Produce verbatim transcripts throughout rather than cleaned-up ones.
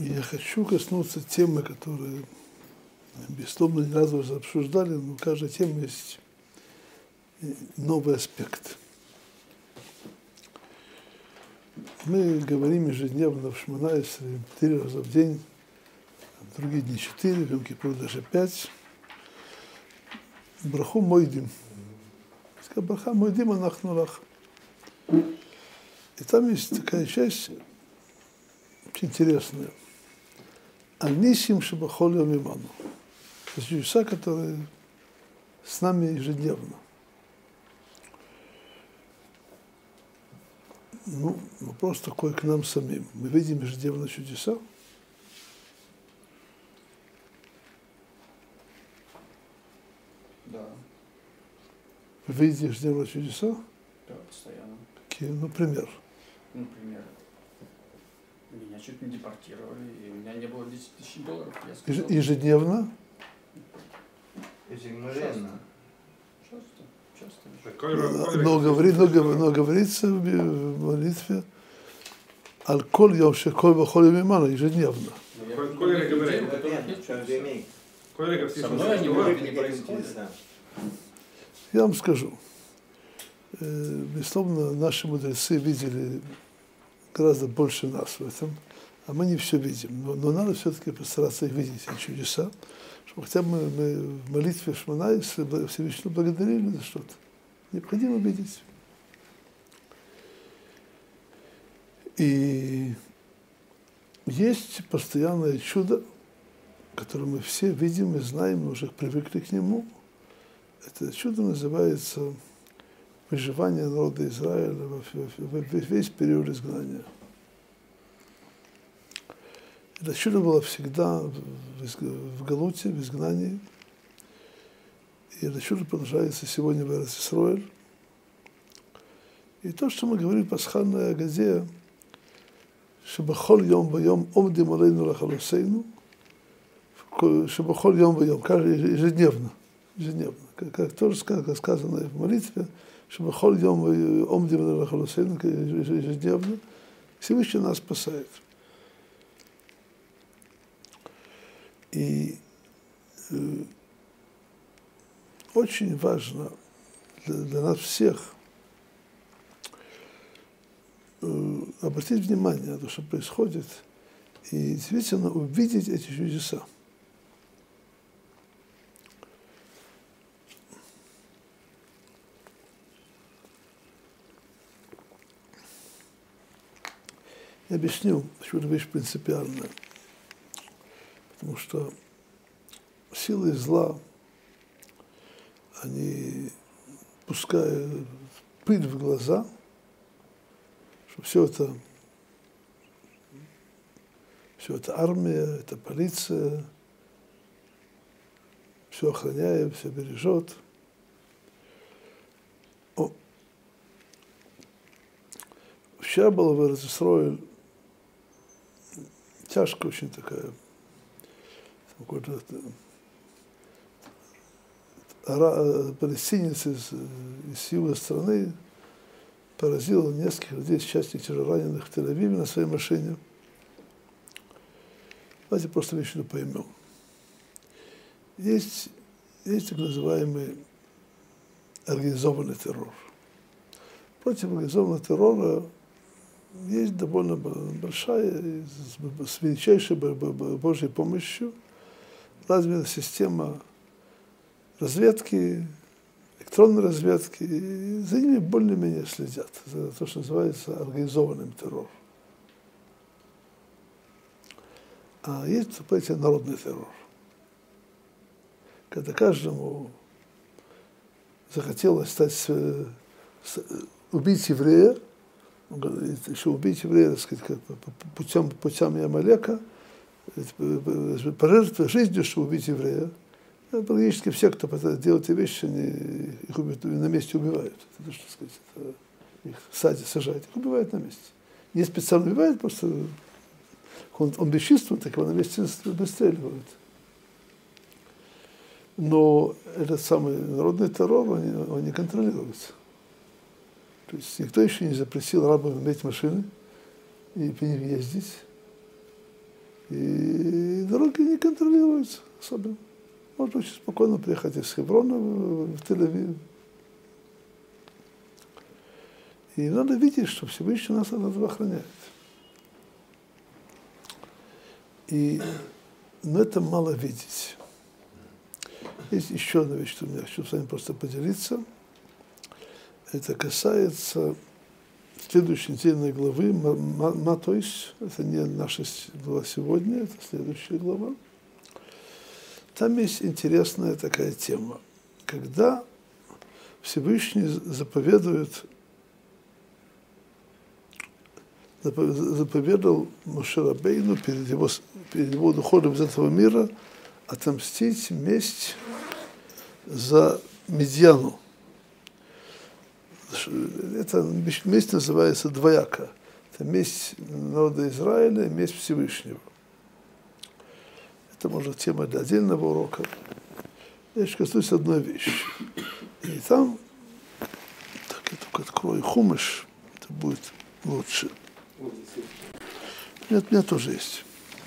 Я хочу коснуться темы, которые, безусловно, не разу уже обсуждали, но у каждой темы есть новый аспект. Мы говорим ежедневно в Шмона Эсрей три раза в день, в другие дни четыре, в Йом-Кипур даже пять. Браху Мойдим. Браха Мойдим Анахну Лах. И там есть такая часть очень интересная. Анисим Шабахоль Ямиману. То есть чудеса, которые с нами ежедневно. Ну, вопрос такой к нам самим. Мы видим ежедневно чудеса? Да. Вы видите ежедневно чудеса? Да, постоянно. Какие? Например? Например, меня чуть не депортировали, и у меня не было десять тысяч долларов. Я сказал, Ежедневно? Ежемгновенно. часто, часто. Какой Но, какой но, рекорд? говори, но, гов- но говорится в би- в молитве «Аль-коль йом шеколь бахоль ямиману» ежедневно. Но я Коль- видел коль людей, говорит, у которых нет Каждый чудес. имеет. Какой рекорд? Со мной они Сколько? не происходит. Да. Я вам скажу. Э, Безусловно, наши мудрецы видели гораздо больше нас в этом, а мы не все видим. Но, но надо все-таки постараться их видеть, эти чудеса, чтобы хотя бы мы, мы в молитве Шмона Эсрей Всевышнего благодарили за что-то. Необходимо видеть. И есть постоянное чудо, которое мы все видим и знаем, мы уже привыкли к нему. Это чудо называется выживание народа Израиля во- во- во- весь период изгнания. Это чудо было всегда в, изг- в Галуте, в изгнании. И это чудо продолжается сегодня в Эрец-Исроэль. И то, что мы говорим в пасхальной Агаде, «Шебахоль йом вайом омдим алейну лахалосейну», «Шебахоль йом вайом», каждый ежедневно, ежедневно, как, как тоже сказано, сказано в молитве, «Шебахоль йом вайом омдим алейну лахалосейну», ежедневно, Всевышний нас спасает. И э, очень важно для, для нас всех э, обратить внимание на то, что происходит, и действительно увидеть эти чудеса. Я объясню, почему эта вещь принципиальная. Потому что силы зла, они пускают пыль в глаза, что все это, все это армия, это полиция, все охраняет, все бережет. О. Вчера было в Эрец-Исроэль тяжко очень такая, какой-то ара- палестинец из, из юга страны поразил нескольких людей, счастливых тяжелораненых в Тель-Авиве на своей машине. Давайте просто вещи поймем. Есть, есть так называемый организованный террор. Против организованного террора есть довольно большая, с величайшей Божьей помощью развита система разведки, электронной разведки, и за ними более-менее следят, за то, что называется организованным террором. А есть, понимаете, народный террор. Когда каждому захотелось стать, с- с- убить еврея, он говорит, еще убить еврея, так сказать, как по- по- путем, путями Амалека, пожертвовать жизнью, чтобы убить еврея. Ну, практически все, кто делает эти вещи, они их убьют, на месте убивают. Это, что сказать, это их садят, сажают, их убивают на месте. Не специально убивают, просто он, он бесчувственный, так его на месте выстреливают. Но этот самый народный террор, он, он не контролируется. То есть никто еще не запретил рабам иметь машины и по ним ездить. И дороги не контролируются особенно. Можно очень спокойно приехать из Хеврона в Тель-Авив. И надо видеть, что Всевышний нас от этого охраняет. И но это мало видеть. Есть еще одна вещь, что я хочу с вами просто поделиться. Это касается следующей недельной главы Матойс. Это не наша глава сегодня, это следующая глава. Там есть интересная такая тема. Когда Всевышний заповедует, заповедал Моше Рабейну перед его, перед его уходом из этого мира отомстить месть за Медьяну. Эта месть называется двояко. Это месть народа Израиля и месть Всевышнего. Это, может, тема для отдельного урока. Я еще коснусь одной вещи. И там, так я только открою Хумаш, это будет лучше. Нет, у меня тоже есть.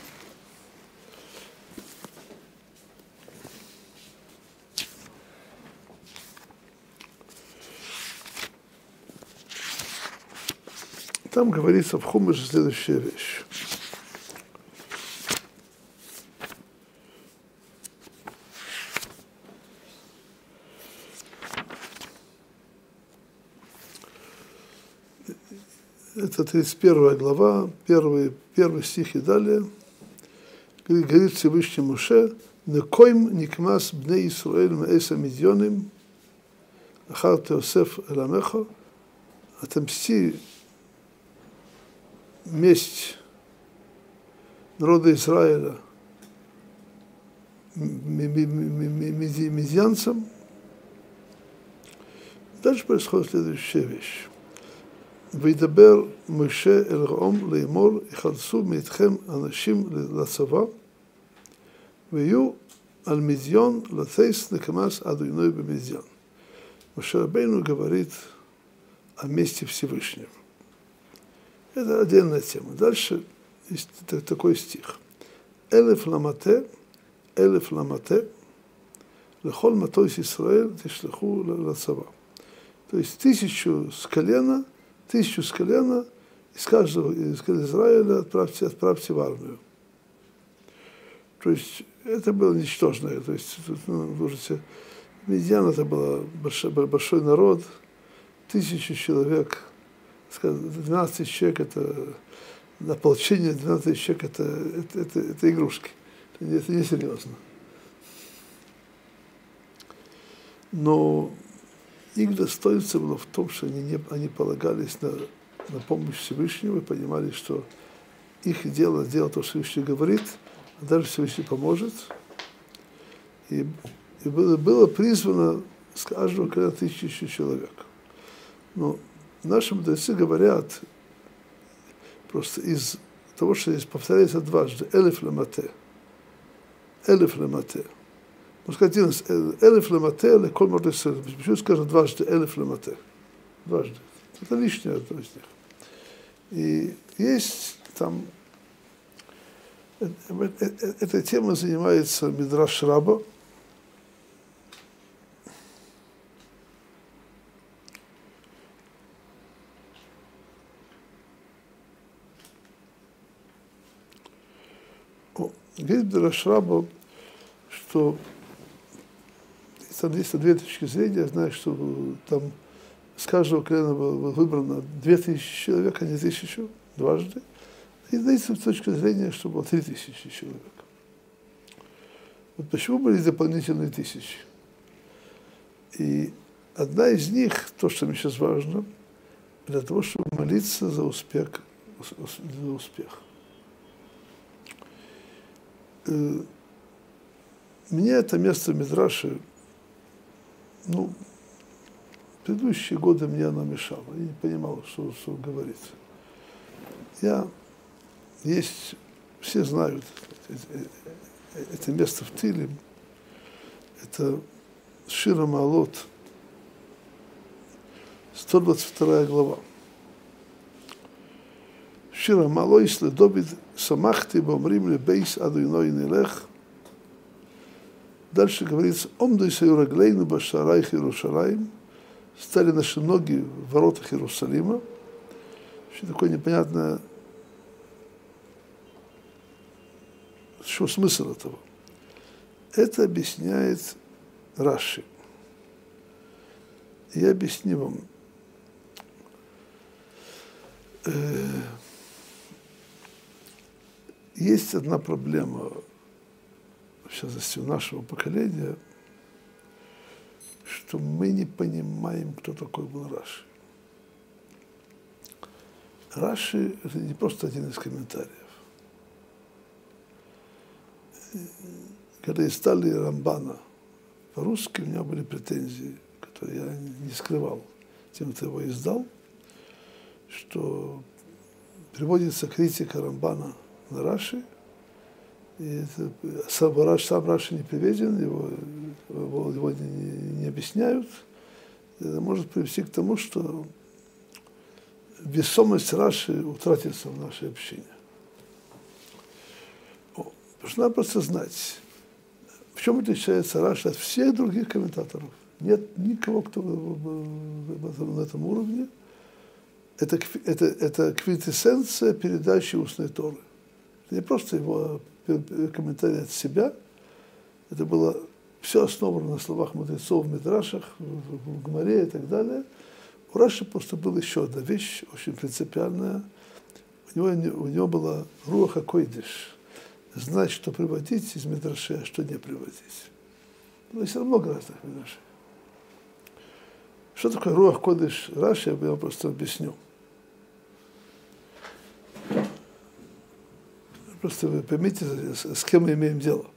Там говорится в Хумаше следующая вещь. Это тридцать первая глава, первый, первый стих и далее. Говорит Всевышний Моше: «Некойм никмас бней Исраэль меэса мидьоним, ахар теосеф эламеха». Отомсти месть народа Израиля медианцам. Дальше происходит следующая вещь. וידבר משה אל רעום לאמור, יחלצו מאתכם אנשים לצבא, ויהיו על מדיין לטייס נקמס אדוני במדיין. Моше Рабейну говорит о месте Всевышнего. Это отдельная тема. Дальше есть такой стих. Элеф ламате, элеф ламате, лехол матойс Исраэль тишлеху лацава. То есть тысячу с колена, тысячу с колена из каждого из Израиля отправьте, отправьте в армию. То есть это было ничтожное. То есть, ну, слушайте, Медьян это был большой, большой народ, тысячи человек, двенадцать тысяч человек это ополчение, двенадцать тысяч человек это, это, это, это игрушки. Это, это несерьезно. Но их достоинство было в том, что они, не, они полагались на, на помощь Всевышнего и понимали, что их дело делать то, что Всевышний говорит, а даже Всевышний поможет. И, и было, было призвано с каждого колена тысячи человек. Но наши мудрецы говорят, просто из того, что здесь повторяется дважды, элеф ламате, элеф ламате. Можно сказать, элеф ламате, леколь мордесер. Почему скажем дважды элеф ламате? Дважды. Это лишнее одно из них. И есть там... Этой темой занимается Мидраш Раба. Говорит Мидраш Раба, что там есть две точки зрения. Я знаю, что там с каждого колена было выбрано две тысячи человек, а не тысячу, дважды. И есть точка зрения, что было три тысячи человек. Вот почему были дополнительные тысячи? И одна из них, то, что мне сейчас важно, для того, чтобы молиться за успех. За успех. Мне это место в Мидраше, ну, предыдущие годы мне оно мешало. Я не понимал, что, что говорится. Я, есть, все знают, это, это место в Тилим, это Шира Маалот, сто двадцать вторая глава. Шира Малойс Ледовид Самахти Бомрим Лебейс Адуиной Нелех. Дальше говорится, Омдой Саюраглейну Башарайх Иерушалаим. Стали наши ноги в воротах Иерусалима. Что такое непонятное, что смысл этого? Это объясняет Раши. Я объясню вам. Есть одна проблема в частности у нашего поколения, что мы не понимаем, кто такой был Раши. Раши – это не просто один из комментариев. Когда издали Рамбана по-русски, у меня были претензии, которые я не скрывал тем, кто его издал, что приводится критика Рамбана на Раши, и это, сам, Раши, сам Раши не приведен, его, его, его не, не объясняют. Это может привести к тому, что весомость Раши утратится в нашей общине. Потому что надо просто знать, в чем отличается Раши от всех других комментаторов. Нет никого, кто на этом уровне. Это, это, это квинтэссенция передачи устной Торы. Это не просто его комментарий от себя. Это было все основано на словах мудрецов в Мидрашах, в, в Гмаре и так далее. У Раши просто была еще одна вещь, очень принципиальная. У него, у него была руах а-койдиш. Знать, что приводить из Мидрашей, а что не приводить. Но есть много разных Мидрашей. Что такое руах койдиш Раши, я вам просто объясню. Просто вы поймите, с кем мы имеем дело.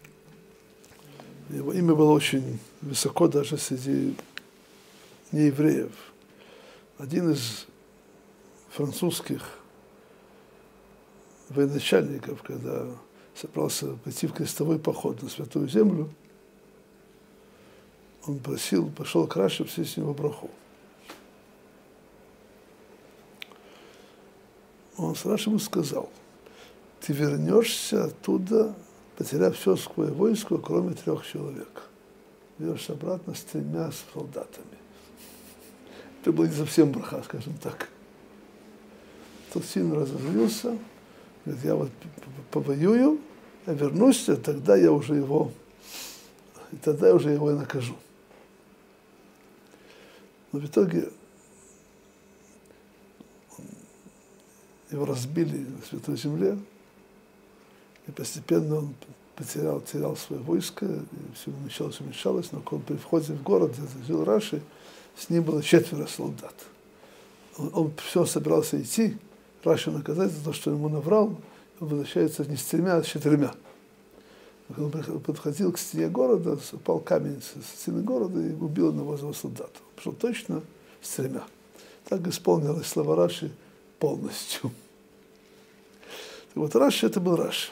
Его имя было очень высоко даже среди неевреев. Один из французских военачальников, когда собрался пойти в крестовой поход на Святую Землю, он просил, пошел к Раши просить с него браху. Он с Раши ему сказал: ты вернешься оттуда, потеряв все свое войско, кроме трех человек. Вернешься обратно с тремя солдатами. Это было не совсем браха, скажем так. Тот сильно разозлился, говорит: я вот повоюю, я вернусь, тогда я уже его, и тогда я уже его и накажу. Но в итоге его разбили на Святой Земле, и постепенно он потерял, терял свое войско, и все уменьшалось, уменьшалось, но он при входе в город, где жил Раши, с ним было четверо солдат. Он, он все собирался идти, Раши наказать за то, что ему наврал, он возвращается не с тремя, а с четырьмя. Когда он подходил к стене города, упал камень со стены города и убил одного из его солдат. Он пришел точно с тремя. Так исполнилось слова Раши полностью. Так вот, Раши это был Раши.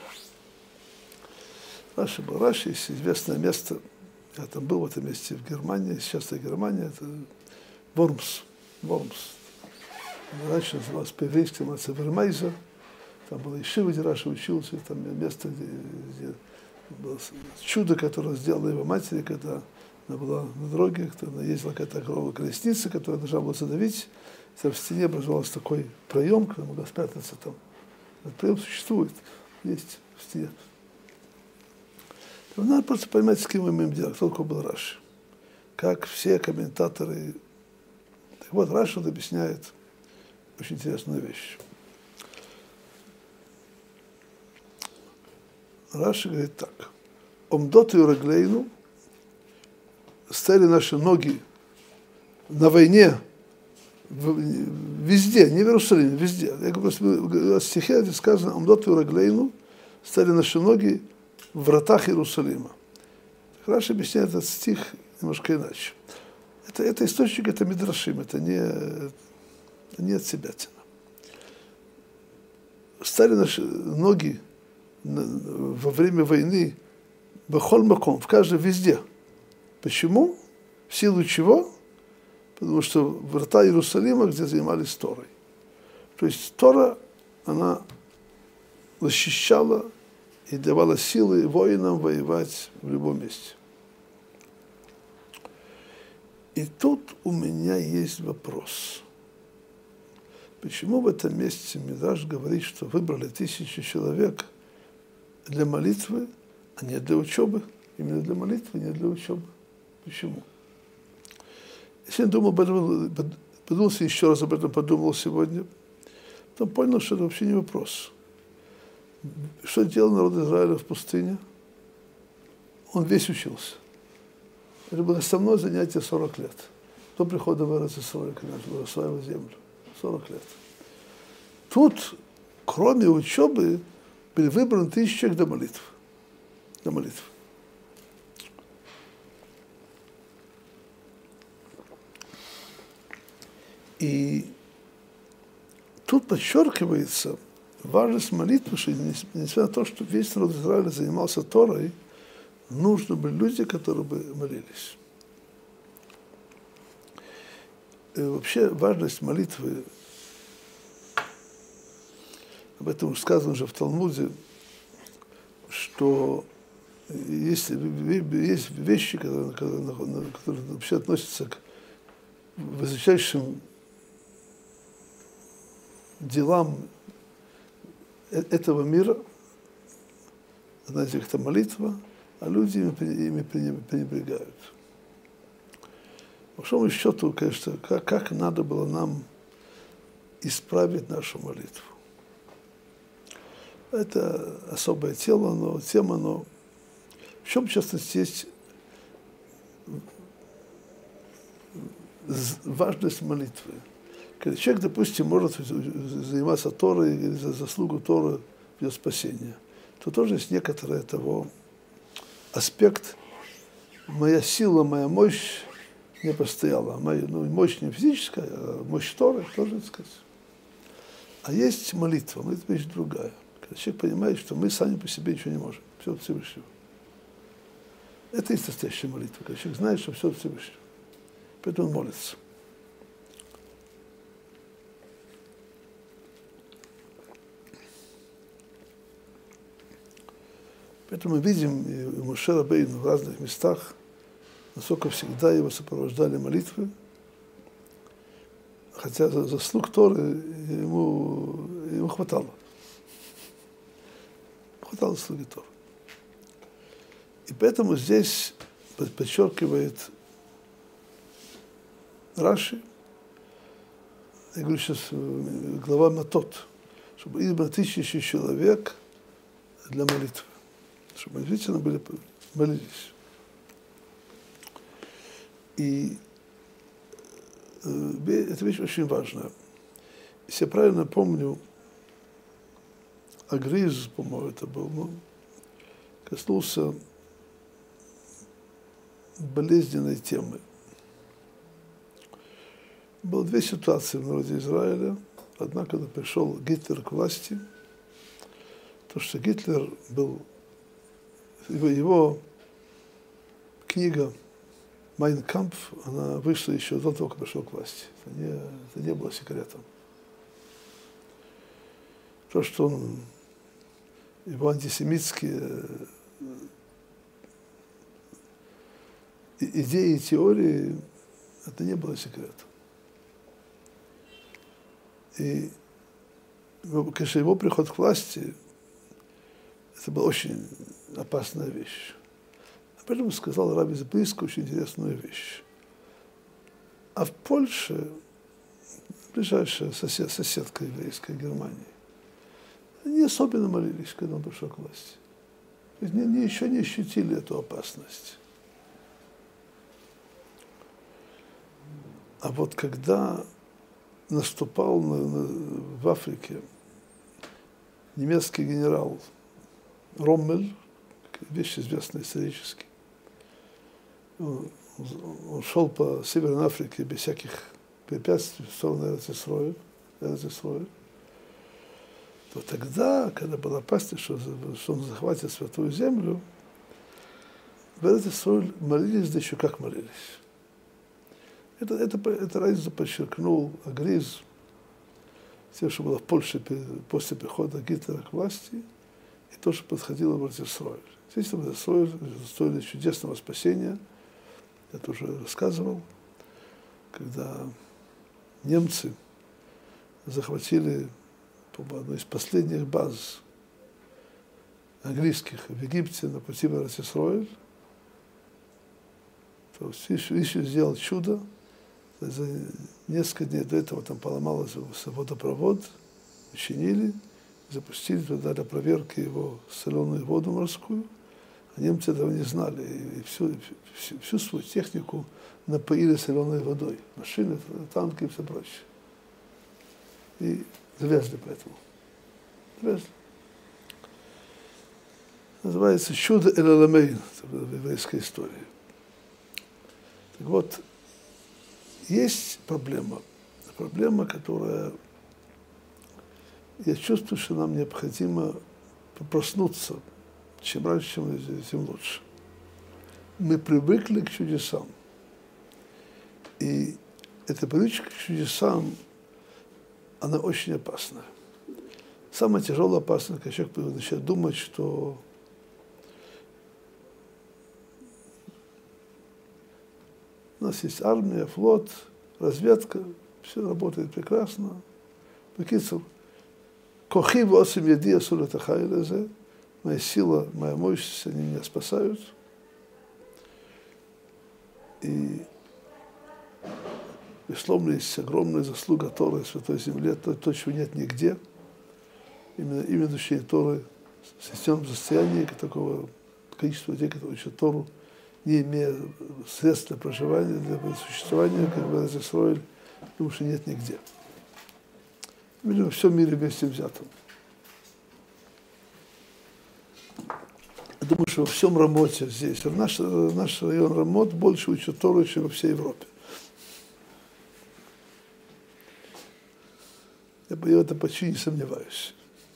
Раши был Раши, есть известное место, я там был в этом месте в Германии, сейчас это Германия, это Вормс. Вормс. Раньше называлось по-еврейски, называется Вермайза. Там было ешива, где Раши учился, там место, где, где было чудо, которое сделала его матери, когда она была на дороге, когда она ездила какая-то огромная колесница, которая должна была задавить. Там в стене образовался такой проем, когда могла спрятаться там. Этот проем существует, есть в стене. Надо просто понимать, с кем мы имеем дело, кто такой был Раши. Как все комментаторы. Так вот, Раши объясняет очень интересную вещь. Раши говорит так: Омдот и Раглейну, стояли наши ноги на войне везде, не в Иерусалиме, везде. Я говорю, в стихе здесь сказано: Омдот и Раглейну, стояли наши ноги в вратах Иерусалима. Раши объясняет этот стих немножко иначе. Это, это источник, это Мидрашим, это не, не от себя тяна. Стали наши ноги во время войны бахоль маком, в каждом, везде. Почему? В силу чего? Потому что врата Иерусалима, где занимались Торой. То есть Тора, она защищала и давала силы воинам воевать в любом месте. И тут у меня есть вопрос. Почему в этом месте Мидраш говорит, что выбрали тысячи человек для молитвы, а не для учебы? Именно для молитвы, не для учебы. Почему? Я сегодня думал, подумал, еще раз об этом подумал сегодня, потом понял, что это вообще не вопрос. Что делал народ Израиля в пустыне? Он весь учился. Это было основное занятие сорок лет. До прихода в Эрец-Исраэль, конечно, осваивал землю. сорок лет. Тут, кроме учебы, были выбраны тысячи человек для молитв. Для молитв. И тут подчеркивается важность молитвы, что несмотря на то, что весь народ Израиля занимался Торой, нужны были люди, которые бы молились. И вообще важность молитвы, об этом сказано уже в Талмуде, что есть, есть вещи, которые, которые вообще относятся к высочайшим делам этого мира. Одна из них – это молитва, а люди ими пренебрегают. По большому счету, конечно, как, как надо было нам исправить нашу молитву. Это особое тело, но тема, но в чем, в частности, есть важность молитвы. Когда человек, допустим, может заниматься Торой или за заслугу Торы ее спасения, то тоже есть некоторый того аспект. Моя сила, моя мощь не постояла. Моя, ну, мощь не физическая, а мощь Торы тоже, так сказать. А есть молитва, молитва вещь другая. Когда человек понимает, что мы сами по себе ничего не можем, все от Всевышнего. Это и есть настоящая молитва, когда человек знает, что все от Всевышнего. Поэтому он молится. Поэтому мы видим и у Моше Рабейну в разных местах, насколько всегда его сопровождали молитвы, хотя за заслуг Торы ему, ему хватало. Хватало заслуги Торы. И поэтому здесь подчеркивает Раши, я говорю сейчас глава Матот, чтобы избран тысячи человек для молитвы, чтобы действительно были, молились. И э, эта вещь очень важная. Если я правильно помню, Агриз, по-моему, это был, ну, коснулся болезненной темы. Было две ситуации в народе Израиля. Одна, когда пришел Гитлер к власти, то, что Гитлер был, его, его книга «Майн Кампф», она вышла еще до того, как пришел к власти. Это не, это не было секретом. То, что он, его антисемитские идеи и теории, это не было секретом. И, конечно, его приход к власти, это была очень опасная вещь. А поэтому сказал Раби Зблизко очень интересную вещь. А в Польше, ближайшая сосед, соседка еврейская Германии, они особенно молились, когда он пришел к власти. Они, они еще не ощутили эту опасность. А вот когда наступал на, на, в Африке немецкий генерал Роммель, вещь известная исторически, он, он шел по Северной Африке без всяких препятствий в сторону Эрец-Исроэль, Эрец-Исроэль, то тогда, когда была опасность, что, что он захватит Святую Землю, в Эрец-Исроэль молились, да еще как молились. Это, это, это разницу подчеркнул Агриз, тем, что было в Польше после прихода Гитлера к власти, и то, что подходило в Эрец-Исроэль. Здесь в Эрец-Исроэль стоили чудесного спасения, я тоже рассказывал, когда немцы захватили одну из последних баз английских в Египте на пути в Эрец-Исроэль, то Всевышний сделал чудо. За несколько дней до этого там поломался водопровод, починили, запустили туда для проверки его соленую воду морскую, а немцы этого не знали, и всю, всю, всю свою технику напоили соленой водой, машины, танки и все прочее. И завязли поэтому. Завязли. Называется «Чудо Эль-Аламейн» в еврейской истории. Так вот, есть проблема, проблема, которая, я чувствую, что нам необходимо проснуться, чем раньше, тем лучше. Мы привыкли к чудесам, и эта привычка к чудесам, она очень опасна. Самая тяжелая опасность, когда человек начинает думать, что у нас есть армия, флот, разведка, все работает прекрасно. Бекицур, кохи восемь яди асур летахай, моя сила, моя мощь, они меня спасают. И, безусловно, есть огромная заслуга Торы в Святой Земле, то, то, чего нет нигде. Именно, именно учение Торы в системном состоянии такого количества людей, которые учат Тору, не имея средств для проживания, для существования, как бы Эрец-Исроэль, потому что нет нигде. Видимо, во всем мире вместе взятом. Я думаю, что во всем Рамоте здесь, в наш, наш район Рамот больше учат Тору, чем во всей Европе. Я в этом почти не сомневаюсь.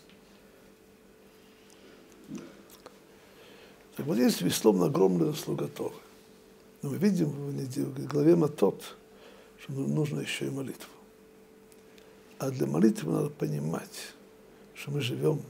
Так вот есть, безусловно, огромная заслуга Торы. Но мы видим в главе Матот, что нужно еще и молитву. А для молитвы надо понимать, что мы живем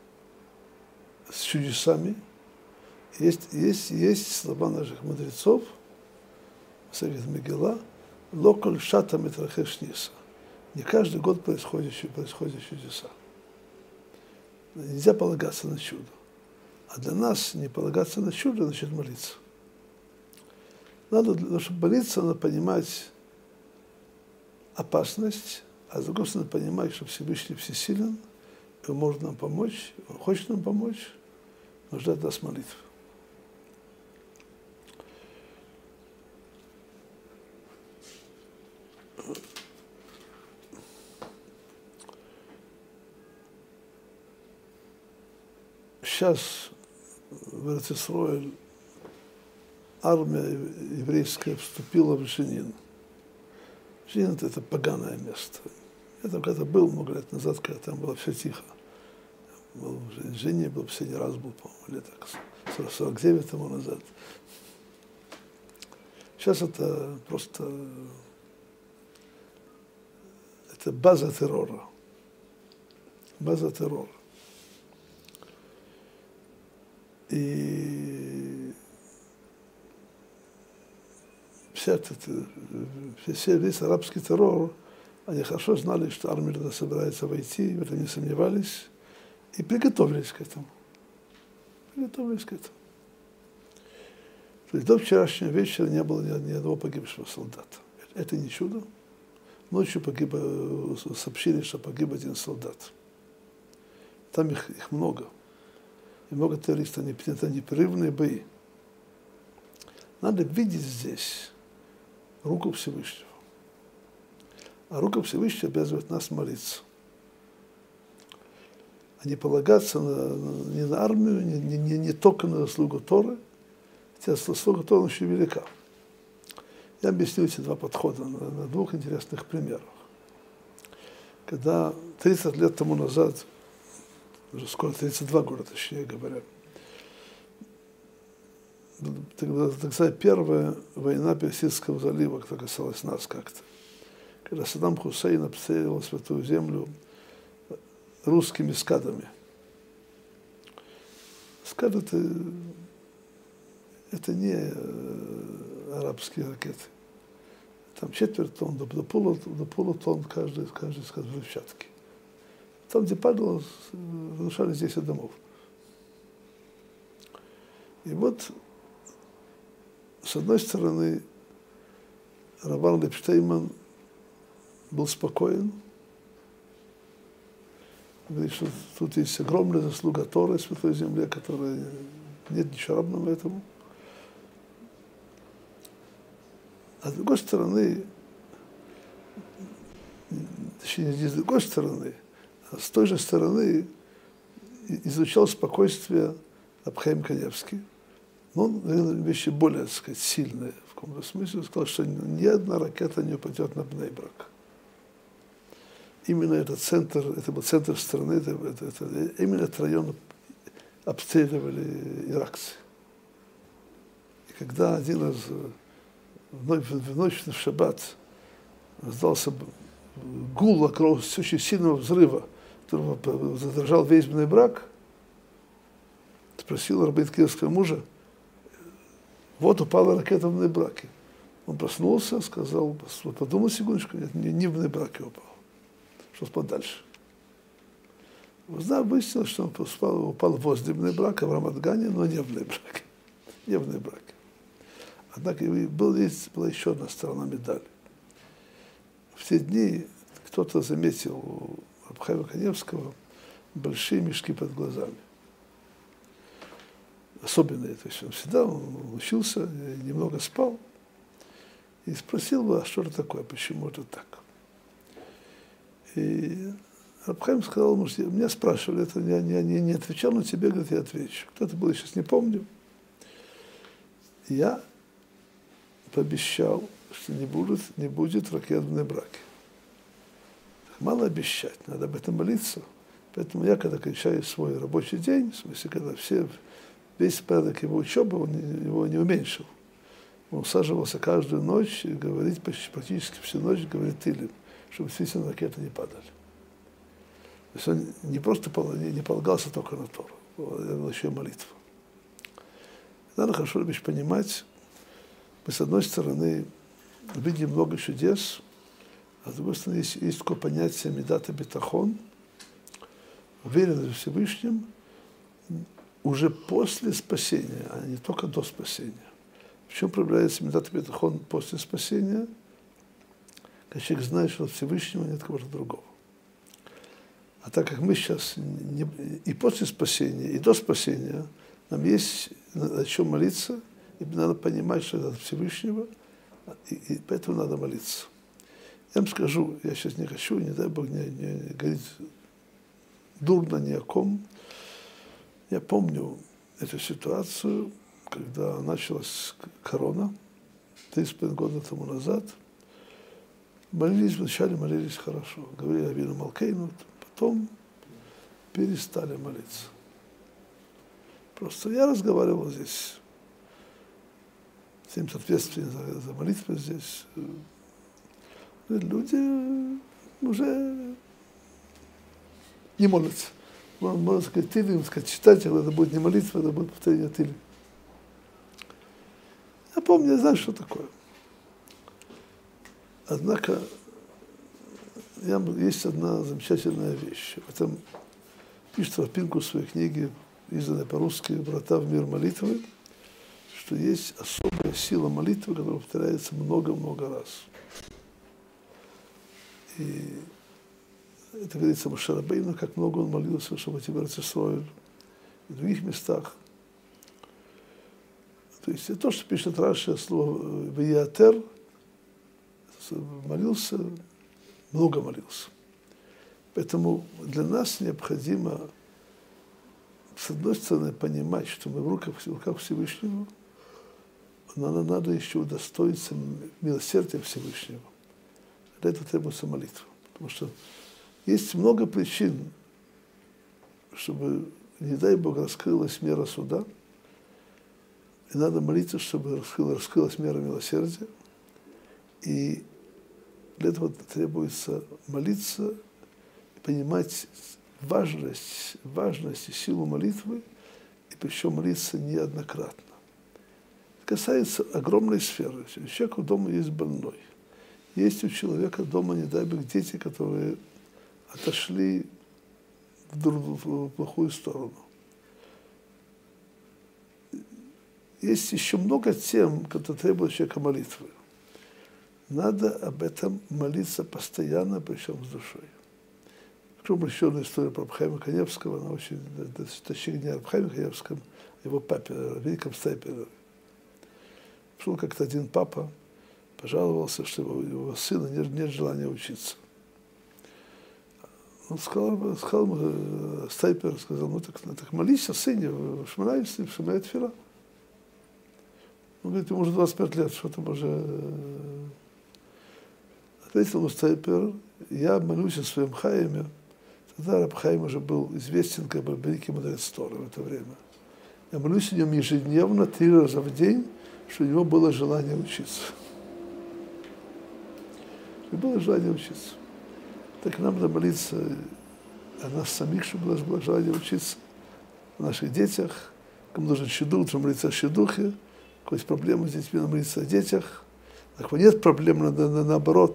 с чудесами. Есть, есть, есть слова наших мудрецов, Савит Мегила, «Локоль шата митрахеш ниса». Не каждый год происходят, происходят чудеса. Нельзя полагаться на чудо. А для нас не полагаться на чудо, значит молиться. Надо, чтобы молиться, надо понимать опасность, а с другой стороны понимать, что Всевышний всесилен, и Он может нам помочь, Он хочет нам помочь, но ждать нас молитвы. Сейчас в Эрец-Исроэль армия еврейская вступила в Женин. Женин – это поганое место. Я там когда был много лет назад, когда там было все тихо. Был в Женине, был последний раз, был, по-моему, лет так сорок девять тому назад. Сейчас это просто это база террора. База террора. И вся эта, все, весь арабский террор, они хорошо знали, что армия туда собирается войти, в этом не сомневались, и приготовились к этому. Приготовились к этому. То есть до вчерашнего вечера не было ни, ни одного погибшего солдата. Это не чудо. Ночью погиб, сообщили, что погиб один солдат. Там их, их много. И много террористов, это непрерывные бои. Надо видеть здесь руку Всевышнего. А рука Всевышнего обязывает нас молиться. А не полагаться на, на, не на армию, не, не, не только на заслугу Торы, хотя заслуга Торы очень велика. Я объясню эти два подхода на, на двух интересных примерах. Когда тридцать лет тому назад, уже скоро тридцать два года, точнее говоря, тогда первая война Персидского залива, которая касалась нас как-то. Когда Саддам Хусейн обстреливал Святую Землю, русскими скадами. Скад это, это не арабские ракеты. Там четверть тонн до, до, полу, до полутонн каждый, каждый скад взрывчатки. Там, где падало, разрушались десять домов. И вот, с одной стороны, Раван Лепштейман был спокоен, говорит, что тут есть огромная заслуга Торы, Святой Земле, которая нет ничего равного этому. А с другой стороны, точнее, не с другой стороны, а с той же стороны изучал спокойствие Абхаим Каневский. Но он говорил вещи более, так сказать, сильные. В каком-то смысле сказал, что ни одна ракета не упадет на Бней-Брак. Именно этот центр, это был центр страны, это, это, это, именно этот район обстреливали иракцы. И когда один раз в ночь, в ночь в шаббат раздался гул очень сильного взрыва, которого задрожал весь Бней-Брак, спросил рабин киевского мужа, вот упала ракета в Бней-Браке. Он проснулся, сказал, подумал секундочку, нет, не, не в Бней-Браке упал, что спал дальше. Узнав, выяснилось, что он упал, упал возле Бней-Брака, в Рамат-Гане, но не в Бней-Браке. Не в Бней-Браке. Однако был, была еще одна сторона медали. В те дни кто-то заметил у Абхаима Каневского большие мешки под глазами. Особенные, то есть он всегда он учился, немного спал, и спросил его, а что это такое, почему это так? И Абхаим сказал, может, меня спрашивали, это я не, не, не отвечал, но тебе, говорит, я отвечу. Кто это был, я сейчас не помню. Я пообещал, что не будет, не будет ракет в Бней-Браке. Мало обещать, надо об этом молиться. Поэтому я, когда кончаю свой рабочий день, в смысле, когда все, весь порядок его учебы, он его не уменьшил. Он усаживался каждую ночь и говорит, почти, практически всю ночь говорит Тилим, чтобы действительно ракеты не падали. То есть он не просто не, не полагался только на Тору, это была еще и молитва. Надо хорошо вещь понимать. Мы, с одной стороны, видим много чудес, а с другой стороны, есть, есть такое понятие медата битахон, уверенность в Всевышнем уже после спасения, а не только до спасения. В чем проявляется медата битахон после спасения? Когда человек знает, что от Всевышнего нет кого-то другого. А так как мы сейчас не, и после спасения, и до спасения, нам есть о чем молиться, и надо понимать, что это от Всевышнего, и, и поэтому надо молиться. Я вам скажу, я сейчас не хочу, не дай Бог, не, не, не говорить дурно ни о ком. Я помню эту ситуацию, когда началась корона, три с половиной года тому назад. Молились, вначале молились хорошо, говорили о Вину Малкейну, потом перестали молиться. Просто я разговаривал здесь, всем ответственным за, за молитвы здесь. Люди уже не молятся. Можно сказать, Тилим, сказать, читать, это будет не молитва, это будет повторение Тилим. Я помню, я знаю, что такое. Однако я, есть одна замечательная вещь. В этом пишет Рафпинку в своей книге, изданной по-русски «Врата в мир молитвы», что есть особая сила молитвы, которая повторяется много-много раз. И это говорится о Моше Рабейну, как много он молился, чтобы тебя Рецесроиль, и в других местах. То есть это то, что пишет Раши, слово «Веятер», молился, много молился. Поэтому для нас необходимо, с одной стороны, понимать, что мы в руках, в руках Всевышнего, но надо еще удостоиться милосердия Всевышнего. Для этого требуется молитва. Потому что есть много причин, чтобы, не дай Бог, раскрылась мера суда, и надо молиться, чтобы раскрылась, раскрылась мера милосердия. И для этого требуется молиться, понимать важность, важность и силу молитвы, и причем молиться неоднократно. Это касается огромной сферы. У человека дома есть больной. Есть у человека дома, не дай бог, дети, которые отошли в, в плохую сторону. Есть еще много тем, которые требуют человека молитвы. Надо об этом молиться постоянно, причем с душой. Причем еще одна история про Раб Хаима Каневского, она очень, точнее, не о Раб Хаиме Каневском, а его папе, великом Стайпере. Пришел как-то один папа, пожаловался, что у его сына нет, нет желания учиться. Он сказал, сказал Стайпер, сказал, ну так, так молись о сыне, шманаешь с ним, шманаешь фира. Он говорит, ему уже двадцать пять лет, что там уже... Ответил ему Стайпер, я молюсь о своем Хаиме. Тогда Раб Хаим уже был известен как бы великий мудрец Торы в это время. Я молюсь о нем ежедневно, три раза в день, что у него было желание учиться. И было желание учиться. Так нам надо молиться о нас самих, чтобы у нас было желание учиться, о наших детях. Кому нужен щедух, нужно молиться о щедухе. У кого есть проблемы с детьми, надо молиться о детях. А кого нет проблем, надо на, наоборот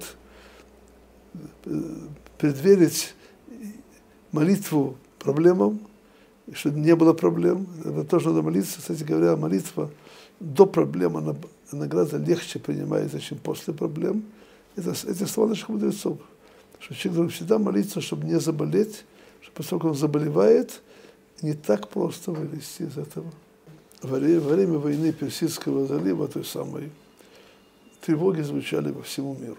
предверить молитву проблемам, чтобы не было проблем. Это тоже надо молиться. Кстати говоря, молитва до проблем, она, она гораздо легче принимается, чем после проблем. Это, это слова наших мудрецов. Что человек должен всегда молиться, чтобы не заболеть, чтобы поскольку он заболевает, не так просто вылезти из этого. Во время, во время войны Персидского залива, той самой, тревоги звучали по всему миру.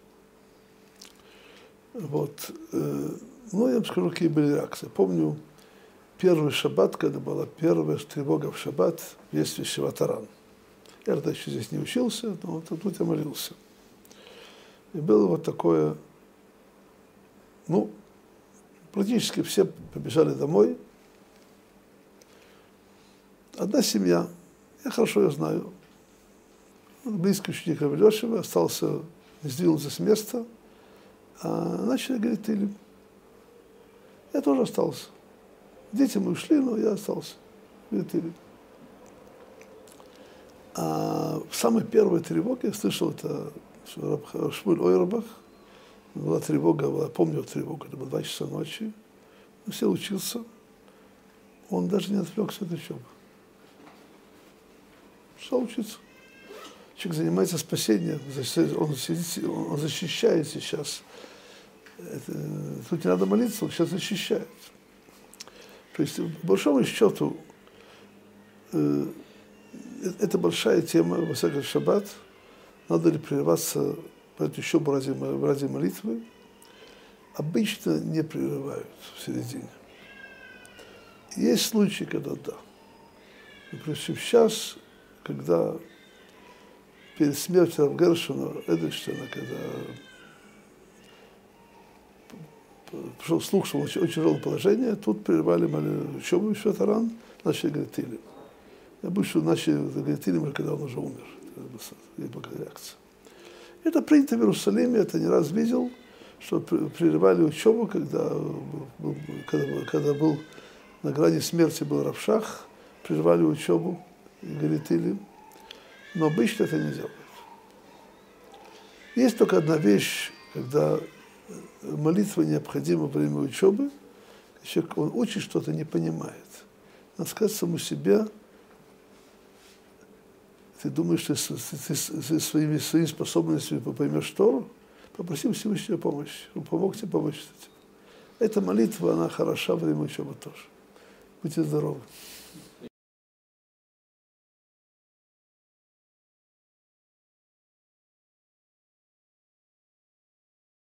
Вот. Ну, я вам скажу, какие были реакции. Помню первый шаббат, когда была первая тревога в шаббат, есть Шиватаран. Я тогда еще здесь не учился, но вот тут я молился. И было вот такое, ну, практически все побежали домой. Одна семья, я хорошо ее знаю, близкий ученик Рав Элиошева, остался, не сдвинулся с места, а начали говорить Тилим. Я тоже остался. Дети мы ушли, но я остался. Говорит Тилим. А в самой первой тревоге я слышал, это Шмуль Ойрбах, была тревога, была, помню тревогу, это было два часа ночи, он сел учился, он даже не отвлекся от учебы. Стал учиться. Человек занимается спасением, он, сидит, он защищает сейчас. Это, тут не надо молиться, он сейчас защищает. То есть, по большому счету, э, это большая тема, во всяком шаббат. Надо ли прерываться по эту учебу ради, ради молитвы? Обычно не прерывают в середине. Есть случаи, когда да. Например, сейчас, когда перед смертью Рав Гершона Эдельштейна, когда пришел слух, что он очень, очень тяжелое положение, тут прервали учебу в Шиватаран, начали говорить Тилим. Я боюсь, что начали говорить Тилим, когда он уже умер. Это была реакция. Это принято в Иерусалиме, это не раз видел, что прерывали учебу, когда был, когда, когда был на грани смерти был Рав Шах, прервали учебу и говорит Тилим. Но обычно это не делают. Есть только одна вещь, когда молитва необходима во время учебы, человек, он учит что-то, не понимает. Надо сказать самому себе, ты думаешь, что ты, ты своими, своими способностями поймешь Тору, попроси у Всевышнего помощи, он помог тебе помочь этим. Эта молитва, она хороша во время учебы тоже. Будьте здоровы.